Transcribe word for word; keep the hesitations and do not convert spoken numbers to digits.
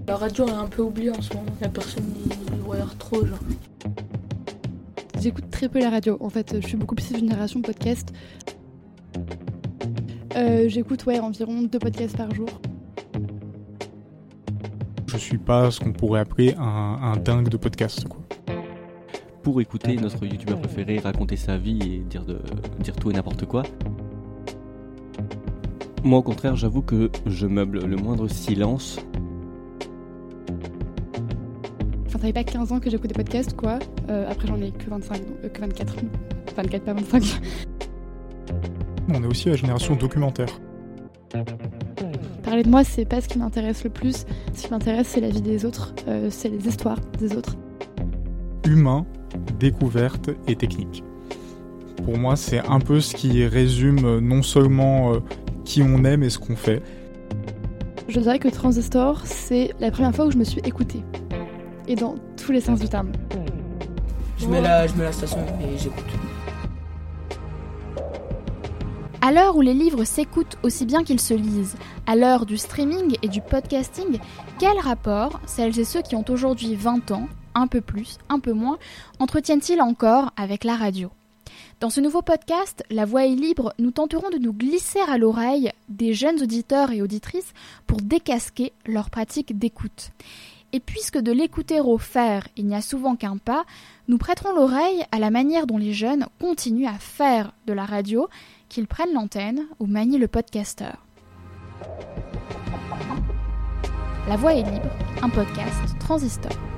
La radio est un peu oubliée en ce moment, la personne n'y regarde trop, genre. J'écoute très peu la radio, en fait, je suis beaucoup plus génération podcast. Euh, j'écoute ouais, environ deux podcasts par jour. Je suis pas ce qu'on pourrait appeler un, un dingue de podcast, quoi. Pour écouter notre youtubeur préféré raconter sa vie et dire, de, dire tout et n'importe quoi. Moi au contraire, j'avoue que je meuble le moindre silence. Enfin, ça fait pas quinze ans que j'écoute des podcasts, quoi. Euh, après, j'en ai que vingt-cinq, euh, que vingt-quatre. vingt-quatre, pas vingt-cinq. On est aussi à la génération documentaire. Parler de moi, c'est pas ce qui m'intéresse le plus. Ce qui m'intéresse, c'est la vie des autres, euh, c'est les histoires des autres. Humain, découverte et technique. Pour moi, c'est un peu ce qui résume non seulement euh, qui on est, mais ce qu'on fait. Je dirais que Transistor, c'est la première fois où je me suis écoutée. Et dans tous les sens du terme. Je mets la, je mets la station et j'écoute. À l'heure où les livres s'écoutent aussi bien qu'ils se lisent, à l'heure du streaming et du podcasting, quel rapport celles et ceux qui ont aujourd'hui vingt ans, un peu plus, un peu moins, entretiennent-ils encore avec la radio ? Dans ce nouveau podcast, La Voix est libre, nous tenterons de nous glisser à l'oreille des jeunes auditeurs et auditrices pour décasquer leur pratique d'écoute. Et puisque de l'écouter au faire, il n'y a souvent qu'un pas, nous prêterons l'oreille à la manière dont les jeunes continuent à faire de la radio, qu'ils prennent l'antenne ou manient le podcasteur. La Voix est libre, un podcast Transistor.